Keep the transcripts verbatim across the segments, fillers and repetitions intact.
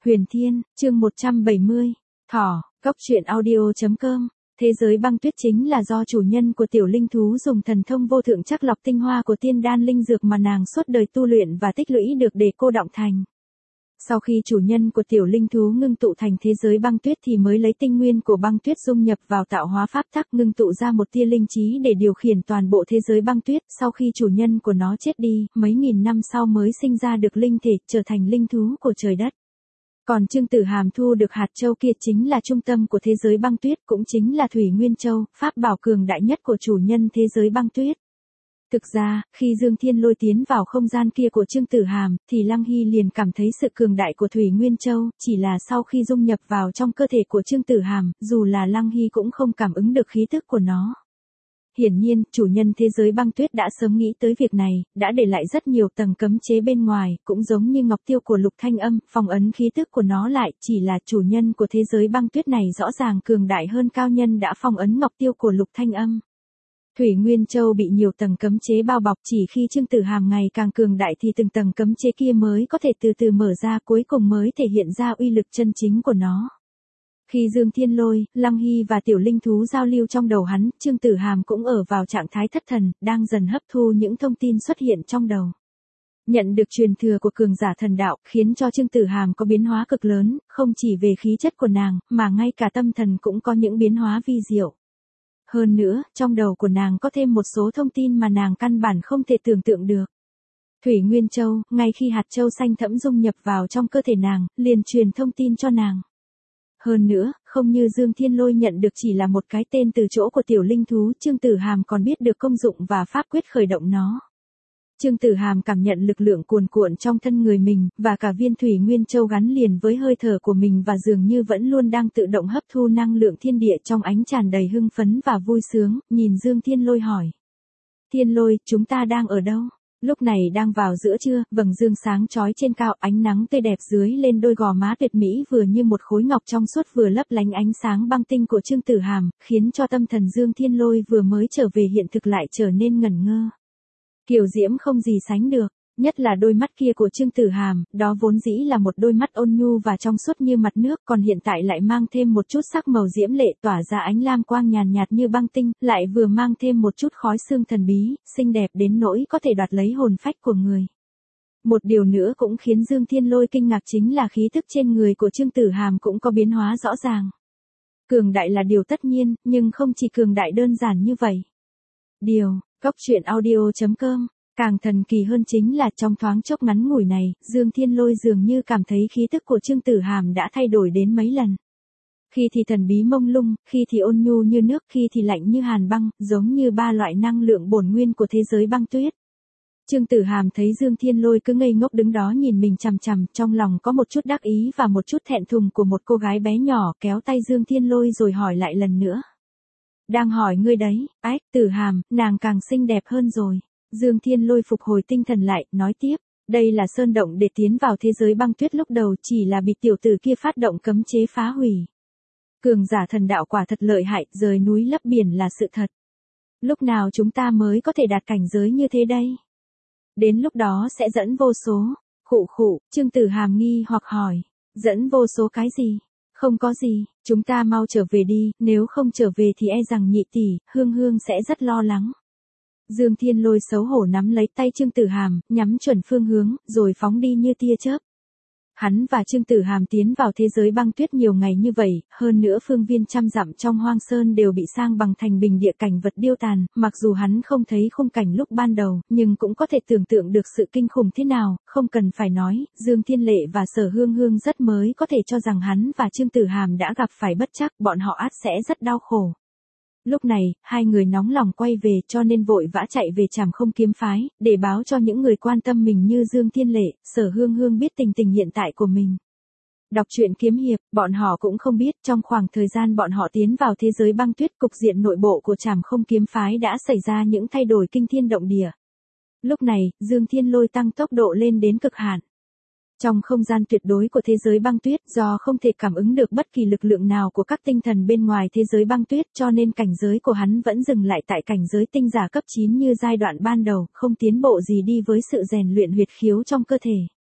Huyền Thiên, chương một trăm bảy mươi. Thỏ, cốc truyện audio.com. Thế giới băng tuyết chính là do chủ nhân của tiểu linh thú dùng thần thông vô thượng chắc lọc tinh hoa của tiên đan linh dược mà nàng suốt đời tu luyện và tích lũy được để cô đọng thành. Sau khi chủ nhân của tiểu linh thú ngưng tụ thành thế giới băng tuyết thì mới lấy tinh nguyên của băng tuyết dung nhập vào tạo hóa pháp tắc ngưng tụ ra một tia linh trí để điều khiển toàn bộ thế giới băng tuyết. Sau khi chủ nhân của nó chết đi, mấy nghìn năm sau mới sinh ra được linh thể, trở thành linh thú của trời đất. Còn Trương Tử Hàm thu được hạt châu kia chính là trung tâm của thế giới băng tuyết, cũng chính là Thủy Nguyên Châu, pháp bảo cường đại nhất của chủ nhân thế giới băng tuyết. Thực ra, khi Dương Thiên Lôi tiến vào không gian kia của Trương Tử Hàm, thì Lăng Hy liền cảm thấy sự cường đại của Thủy Nguyên Châu, chỉ là sau khi dung nhập vào trong cơ thể của Trương Tử Hàm, dù là Lăng Hy cũng không cảm ứng được khí tức của nó. Hiển nhiên, chủ nhân thế giới băng tuyết đã sớm nghĩ tới việc này, đã để lại rất nhiều tầng cấm chế bên ngoài, cũng giống như ngọc tiêu của Lục Thanh Âm, phong ấn khí tức của nó lại, chỉ là chủ nhân của thế giới băng tuyết này rõ ràng cường đại hơn cao nhân đã phong ấn ngọc tiêu của Lục Thanh Âm. Thủy Nguyên Châu bị nhiều tầng cấm chế bao bọc, chỉ khi Trương Tử Hàm ngày càng cường đại thì từng tầng cấm chế kia mới có thể từ từ mở ra, cuối cùng mới thể hiện ra uy lực chân chính của nó. Khi Dương Thiên Lôi, Lăng Hy và tiểu linh thú giao lưu trong đầu hắn, Trương Tử Hàm cũng ở vào trạng thái thất thần, đang dần hấp thu những thông tin xuất hiện trong đầu. Nhận được truyền thừa của cường giả thần đạo, khiến cho Trương Tử Hàm có biến hóa cực lớn, không chỉ về khí chất của nàng, mà ngay cả tâm thần cũng có những biến hóa vi diệu. Hơn nữa, trong đầu của nàng có thêm một số thông tin mà nàng căn bản không thể tưởng tượng được. Thủy Nguyên Châu, ngay khi hạt châu xanh thẫm dung nhập vào trong cơ thể nàng, liền truyền thông tin cho nàng. Hơn nữa, không như Dương Thiên Lôi nhận được chỉ là một cái tên từ chỗ của tiểu linh thú, Trương Tử Hàm còn biết được công dụng và pháp quyết khởi động nó. Trương Tử Hàm cảm nhận lực lượng cuồn cuộn trong thân người mình, và cả viên Thủy Nguyên Châu gắn liền với hơi thở của mình và dường như vẫn luôn đang tự động hấp thu năng lượng thiên địa trong ánh tràn đầy hưng phấn và vui sướng, nhìn Dương Thiên Lôi hỏi. Thiên Lôi, chúng ta đang ở đâu? Lúc này đang vào giữa trưa, vầng dương sáng chói trên cao, ánh nắng tươi đẹp dưới lên đôi gò má tuyệt mỹ vừa như một khối ngọc trong suốt vừa lấp lánh ánh sáng băng tinh của Trương Tử Hàm, khiến cho tâm thần Dương Thiên Lôi vừa mới trở về hiện thực lại trở nên ngẩn ngơ. Kiều diễm không gì sánh được, nhất là đôi mắt kia của Trương Tử Hàm, đó vốn dĩ là một đôi mắt ôn nhu và trong suốt như mặt nước, còn hiện tại lại mang thêm một chút sắc màu diễm lệ, tỏa ra ánh lam quang nhàn nhạt như băng tinh, lại vừa mang thêm một chút khói sương thần bí, xinh đẹp đến nỗi có thể đoạt lấy hồn phách của người. Một điều nữa cũng khiến Dương Thiên Lôi kinh ngạc chính là khí tức trên người của Trương Tử Hàm cũng có biến hóa rõ ràng. Cường đại là điều tất nhiên, nhưng không chỉ cường đại đơn giản như vậy. Điều, cốc truyện audio.com. Càng thần kỳ hơn chính là trong thoáng chốc ngắn ngủi này, Dương Thiên Lôi dường như cảm thấy khí tức của Trương Tử Hàm đã thay đổi đến mấy lần. Khi thì thần bí mông lung, khi thì ôn nhu như nước, khi thì lạnh như hàn băng, giống như ba loại năng lượng bổn nguyên của thế giới băng tuyết. Trương Tử Hàm thấy Dương Thiên Lôi cứ ngây ngốc đứng đó nhìn mình chằm chằm, trong lòng có một chút đắc ý và một chút thẹn thùng của một cô gái bé nhỏ, kéo tay Dương Thiên Lôi rồi hỏi lại lần nữa. Đang hỏi ngươi đấy, ách, Tử Hàm, nàng càng xinh đẹp hơn rồi. Dương Thiên Lôi phục hồi tinh thần lại, nói tiếp, đây là sơn động để tiến vào thế giới băng tuyết lúc đầu chỉ là bị tiểu tử kia phát động cấm chế phá hủy. Cường giả thần đạo quả thật lợi hại, rời núi lấp biển là sự thật. Lúc nào chúng ta mới có thể đạt cảnh giới như thế đây? Đến lúc đó sẽ dẫn vô số. Khụ khụ, Trương Tử Hàm nghi hoặc hỏi, dẫn vô số cái gì? Không có gì, chúng ta mau trở về đi, nếu không trở về thì e rằng nhị tỷ, Hương Hương sẽ rất lo lắng. Dương Thiên Lôi xấu hổ nắm lấy tay Trương Tử Hàm, nhắm chuẩn phương hướng, rồi phóng đi như tia chớp. Hắn và Trương Tử Hàm tiến vào thế giới băng tuyết nhiều ngày như vậy, hơn nữa phương viên trăm dặm trong hoang sơn đều bị sang bằng thành bình địa cảnh vật điêu tàn, mặc dù hắn không thấy khung cảnh lúc ban đầu, nhưng cũng có thể tưởng tượng được sự kinh khủng thế nào, không cần phải nói, Dương Thiên Lệ và Sở Hương Hương rất mới có thể cho rằng hắn và Trương Tử Hàm đã gặp phải bất trắc, bọn họ ắt sẽ rất đau khổ. Lúc này, hai người nóng lòng quay về cho nên vội vã chạy về Trảm Không Kiếm Phái, để báo cho những người quan tâm mình như Dương Thiên Lệ, Sở Hương Hương biết tình tình hiện tại của mình. Đọc truyện kiếm hiệp, bọn họ cũng không biết trong khoảng thời gian bọn họ tiến vào thế giới băng tuyết, cục diện nội bộ của Trảm Không Kiếm Phái đã xảy ra những thay đổi kinh thiên động địa. Lúc này, Dương Thiên Lôi tăng tốc độ lên đến cực hạn. Trong không gian tuyệt đối của thế giới băng tuyết, do không thể cảm ứng được bất kỳ lực lượng nào của các tinh thần bên ngoài thế giới băng tuyết, cho nên cảnh giới của hắn vẫn dừng lại tại cảnh giới tinh giả cấp chín như giai đoạn ban đầu, không tiến bộ gì đi với sự rèn luyện huyệt khiếu trong cơ thể.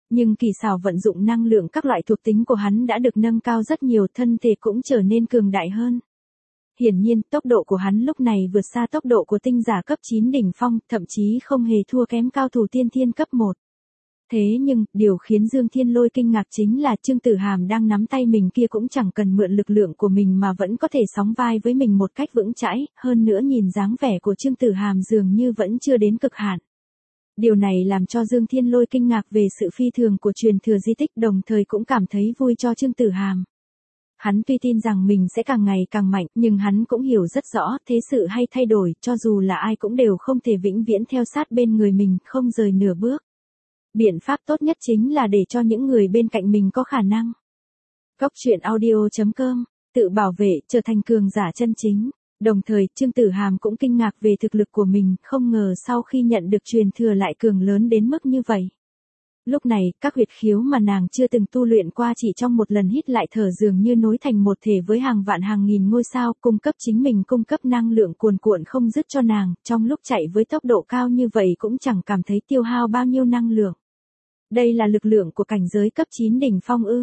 Nhưng kỳ xảo vận dụng năng lượng các loại thuộc tính của hắn đã được nâng cao rất nhiều, thân thể cũng trở nên cường đại hơn. Hiển nhiên, tốc độ của hắn lúc này vượt xa tốc độ của tinh giả cấp chín đỉnh phong, thậm chí không hề thua kém cao thủ tiên thiên cấp một. Thế nhưng, điều khiến Dương Thiên Lôi kinh ngạc chính là Trương Tử Hàm đang nắm tay mình kia cũng chẳng cần mượn lực lượng của mình mà vẫn có thể sóng vai với mình một cách vững chãi, hơn nữa nhìn dáng vẻ của Trương Tử Hàm dường như vẫn chưa đến cực hạn. Điều này làm cho Dương Thiên Lôi kinh ngạc về sự phi thường của truyền thừa di tích, đồng thời cũng cảm thấy vui cho Trương Tử Hàm. Hắn tuy tin rằng mình sẽ càng ngày càng mạnh, nhưng hắn cũng hiểu rất rõ, thế sự hay thay đổi, cho dù là ai cũng đều không thể vĩnh viễn theo sát bên người mình, không rời nửa bước. Biện pháp tốt nhất chính là để cho những người bên cạnh mình có khả năng. Cốc truyện audio chấm com, tự bảo vệ, trở thành cường giả chân chính. Đồng thời, Trương Tử Hàm cũng kinh ngạc về thực lực của mình, không ngờ sau khi nhận được truyền thừa lại cường lớn đến mức như vậy. Lúc này, các huyệt khiếu mà nàng chưa từng tu luyện qua chỉ trong một lần hít lại thở dường như nối thành một thể với hàng vạn hàng nghìn ngôi sao, cung cấp chính mình cung cấp năng lượng cuồn cuộn không dứt cho nàng, trong lúc chạy với tốc độ cao như vậy cũng chẳng cảm thấy tiêu hao bao nhiêu năng lượng. Đây là lực lượng của cảnh giới cấp chín đỉnh phong ư?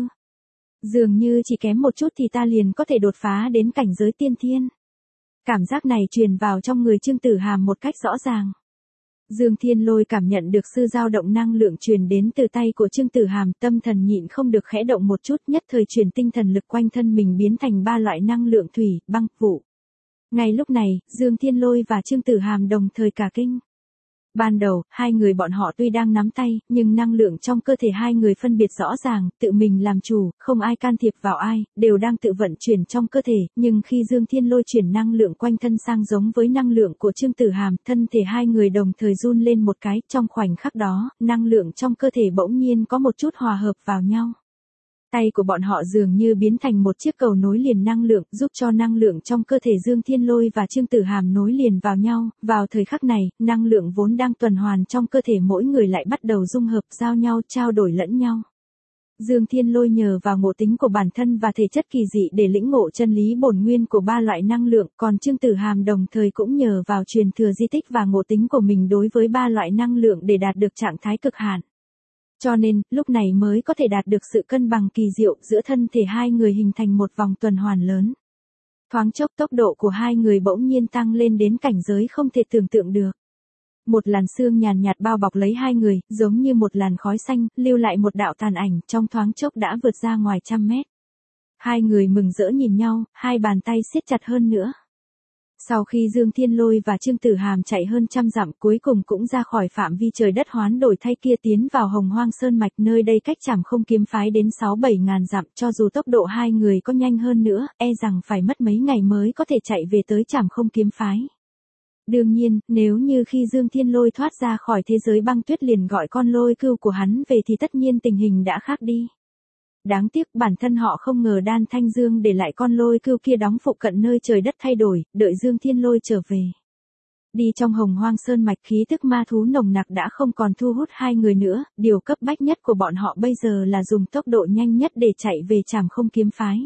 Dường như chỉ kém một chút thì ta liền có thể đột phá đến cảnh giới tiên thiên. Cảm giác này truyền vào trong người Trương Tử Hàm một cách rõ ràng. Dương Thiên Lôi cảm nhận được sự dao động năng lượng truyền đến từ tay của Trương Tử Hàm, tâm thần nhịn không được khẽ động một chút, nhất thời truyền tinh thần lực quanh thân mình biến thành ba loại năng lượng thủy, băng, vụ. Ngay lúc này, Dương Thiên Lôi và Trương Tử Hàm đồng thời cả kinh. Ban đầu, hai người bọn họ tuy đang nắm tay, nhưng năng lượng trong cơ thể hai người phân biệt rõ ràng, tự mình làm chủ, không ai can thiệp vào ai, đều đang tự vận chuyển trong cơ thể, nhưng khi Dương Thiên Lôi chuyển năng lượng quanh thân sang giống với năng lượng của Trương Tử Hàm, thân thể hai người đồng thời run lên một cái, trong khoảnh khắc đó, năng lượng trong cơ thể bỗng nhiên có một chút hòa hợp vào nhau. Tay của bọn họ dường như biến thành một chiếc cầu nối liền năng lượng, giúp cho năng lượng trong cơ thể Dương Thiên Lôi và Trương Tử Hàm nối liền vào nhau. Vào thời khắc này, năng lượng vốn đang tuần hoàn trong cơ thể mỗi người lại bắt đầu dung hợp, giao nhau, trao đổi lẫn nhau. Dương Thiên Lôi nhờ vào ngộ tính của bản thân và thể chất kỳ dị để lĩnh ngộ chân lý bổn nguyên của ba loại năng lượng, còn Trương Tử Hàm đồng thời cũng nhờ vào truyền thừa di tích và ngộ tính của mình đối với ba loại năng lượng để đạt được trạng thái cực hạn. Cho nên, lúc này mới có thể đạt được sự cân bằng kỳ diệu giữa thân thể hai người hình thành một vòng tuần hoàn lớn. Thoáng chốc tốc độ của hai người bỗng nhiên tăng lên đến cảnh giới không thể tưởng tượng được. Một làn sương nhàn nhạt bao bọc lấy hai người, giống như một làn khói xanh, lưu lại một đạo tàn ảnh, trong thoáng chốc đã vượt ra ngoài trăm mét. Hai người mừng rỡ nhìn nhau, hai bàn tay siết chặt hơn nữa. Sau khi Dương Thiên Lôi và Trương Tử Hàm chạy hơn trăm dặm cuối cùng cũng ra khỏi phạm vi trời đất hoán đổi thay kia tiến vào Hồng Hoang Sơn Mạch, nơi đây cách Trảm Không Kiếm Phái đến sáu bảy ngàn dặm, cho dù tốc độ hai người có nhanh hơn nữa, e rằng phải mất mấy ngày mới có thể chạy về tới Trảm Không Kiếm Phái. Đương nhiên, nếu như khi Dương Thiên Lôi thoát ra khỏi thế giới băng tuyết liền gọi con lôi cưu của hắn về thì tất nhiên tình hình đã khác đi. Đáng tiếc bản thân họ không ngờ Đan Thanh Dương để lại con lôi cưu kia đóng phụ cận nơi trời đất thay đổi, đợi Dương Thiên Lôi trở về. Đi trong Hồng Hoang Sơn Mạch khí tức ma thú nồng nặc đã không còn thu hút hai người nữa, điều cấp bách nhất của bọn họ bây giờ là dùng tốc độ nhanh nhất để chạy về Trảm Không Kiếm Phái.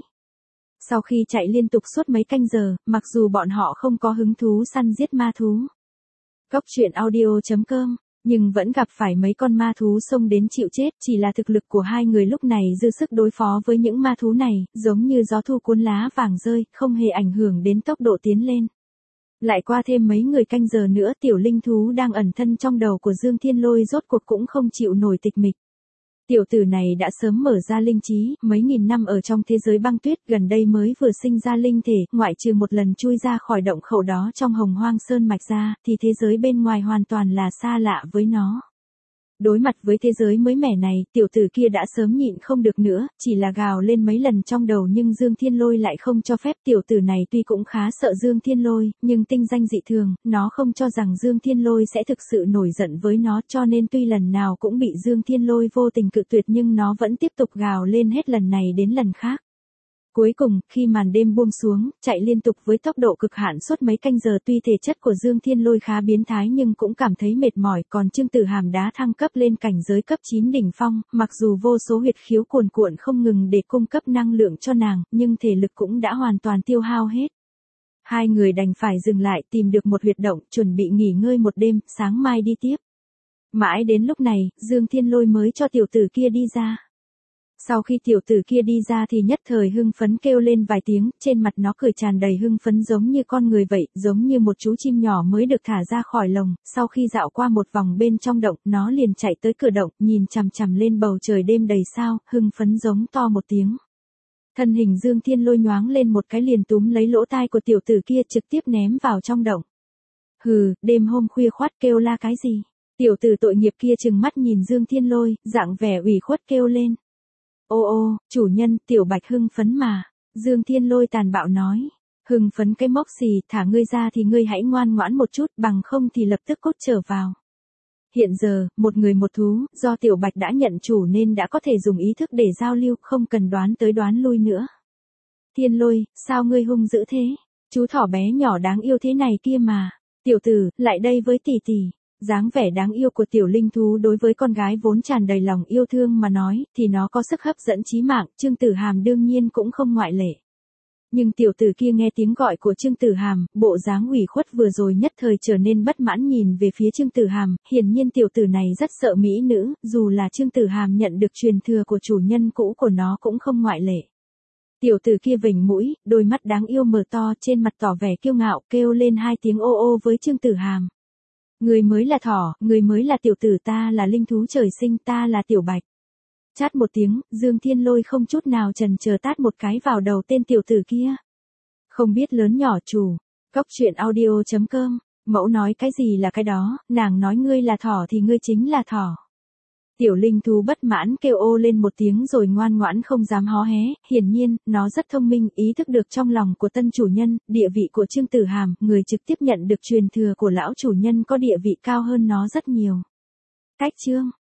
Sau khi chạy liên tục suốt mấy canh giờ, mặc dù bọn họ không có hứng thú săn giết ma thú. Cốc truyện audio chấm com, nhưng vẫn gặp phải mấy con ma thú xông đến chịu chết, chỉ là thực lực của hai người lúc này dư sức đối phó với những ma thú này, giống như gió thu cuốn lá vàng rơi, không hề ảnh hưởng đến tốc độ tiến lên. Lại qua thêm mấy người canh giờ nữa, tiểu linh thú đang ẩn thân trong đầu của Dương Thiên Lôi rốt cuộc cũng không chịu nổi tịch mịch. Tiểu tử này đã sớm mở ra linh trí, mấy nghìn năm ở trong thế giới băng tuyết, gần đây mới vừa sinh ra linh thể, ngoại trừ một lần chui ra khỏi động khẩu đó trong Hồng Hoang Sơn Mạch ra, thì thế giới bên ngoài hoàn toàn là xa lạ với nó. Đối mặt với thế giới mới mẻ này, tiểu tử kia đã sớm nhịn không được nữa, chỉ là gào lên mấy lần trong đầu nhưng Dương Thiên Lôi lại không cho phép. Tiểu tử này tuy cũng khá sợ Dương Thiên Lôi, nhưng tinh danh dị thường, nó không cho rằng Dương Thiên Lôi sẽ thực sự nổi giận với nó, cho nên tuy lần nào cũng bị Dương Thiên Lôi vô tình cự tuyệt nhưng nó vẫn tiếp tục gào lên hết lần này đến lần khác. Cuối cùng, khi màn đêm buông xuống, chạy liên tục với tốc độ cực hạn suốt mấy canh giờ, tuy thể chất của Dương Thiên Lôi khá biến thái nhưng cũng cảm thấy mệt mỏi, còn Trương Tử Hàm đã thăng cấp lên cảnh giới cấp chín đỉnh phong, mặc dù vô số huyệt khiếu cuồn cuộn không ngừng để cung cấp năng lượng cho nàng, nhưng thể lực cũng đã hoàn toàn tiêu hao hết. Hai người đành phải dừng lại tìm được một huyệt động, chuẩn bị nghỉ ngơi một đêm, sáng mai đi tiếp. Mãi đến lúc này, Dương Thiên Lôi mới cho tiểu tử kia đi ra. Sau khi tiểu tử kia đi ra thì nhất thời hưng phấn kêu lên vài tiếng, trên mặt nó cười tràn đầy hưng phấn giống như con người vậy, giống như một chú chim nhỏ mới được thả ra khỏi lồng. Sau khi dạo qua một vòng bên trong động, nó liền chạy tới cửa động, nhìn chằm chằm lên bầu trời đêm đầy sao, hưng phấn giống to một tiếng. Thân hình Dương Thiên Lôi nhoáng lên một cái liền túm lấy lỗ tai của tiểu tử kia trực tiếp ném vào trong động. Hừ, đêm hôm khuya khoắt kêu la cái gì? Tiểu tử tội nghiệp kia trừng mắt nhìn Dương Thiên Lôi, dạng vẻ ủy khuất kêu lên. Ô ô, chủ nhân, tiểu bạch hưng phấn mà. Dương Thiên Lôi tàn bạo nói. Hưng phấn cái móc xì, thả ngươi ra thì ngươi hãy ngoan ngoãn một chút, bằng không thì lập tức cốt trở vào. Hiện giờ, một người một thú, do tiểu bạch đã nhận chủ nên đã có thể dùng ý thức để giao lưu, không cần đoán tới đoán lui nữa. Thiên Lôi, sao ngươi hung dữ thế? Chú thỏ bé nhỏ đáng yêu thế này kia mà. Tiểu tử, lại đây với tỷ tỷ. Dáng vẻ đáng yêu của tiểu linh thú đối với con gái vốn tràn đầy lòng yêu thương mà nói, thì nó có sức hấp dẫn chí mạng, Trương Tử Hàm đương nhiên cũng không ngoại lệ. Nhưng tiểu tử kia nghe tiếng gọi của Trương Tử Hàm, bộ dáng ủy khuất vừa rồi nhất thời trở nên bất mãn nhìn về phía Trương Tử Hàm, hiển nhiên tiểu tử này rất sợ mỹ nữ, dù là Trương Tử Hàm nhận được truyền thừa của chủ nhân cũ của nó cũng không ngoại lệ. Tiểu tử kia vểnh mũi, đôi mắt đáng yêu mở to, trên mặt tỏ vẻ kiêu ngạo, kêu lên hai tiếng ô ô với Trương Tử Hàm. Người mới là thỏ, người mới là tiểu tử, ta là linh thú trời sinh, ta là tiểu bạch. Chát một tiếng, Dương Thiên Lôi không chút nào chần chờ tát một cái vào đầu tên tiểu tử kia. Không biết lớn nhỏ chủ. Cóc truyện audio chấm com. Mẫu nói cái gì là cái đó, nàng nói ngươi là thỏ thì ngươi chính là thỏ. Tiểu linh thú bất mãn kêu ô lên một tiếng rồi ngoan ngoãn không dám hó hé, hiển nhiên, nó rất thông minh, ý thức được trong lòng của tân chủ nhân, địa vị của Trương Tử Hàm, người trực tiếp nhận được truyền thừa của lão chủ nhân có địa vị cao hơn nó rất nhiều. Cách chương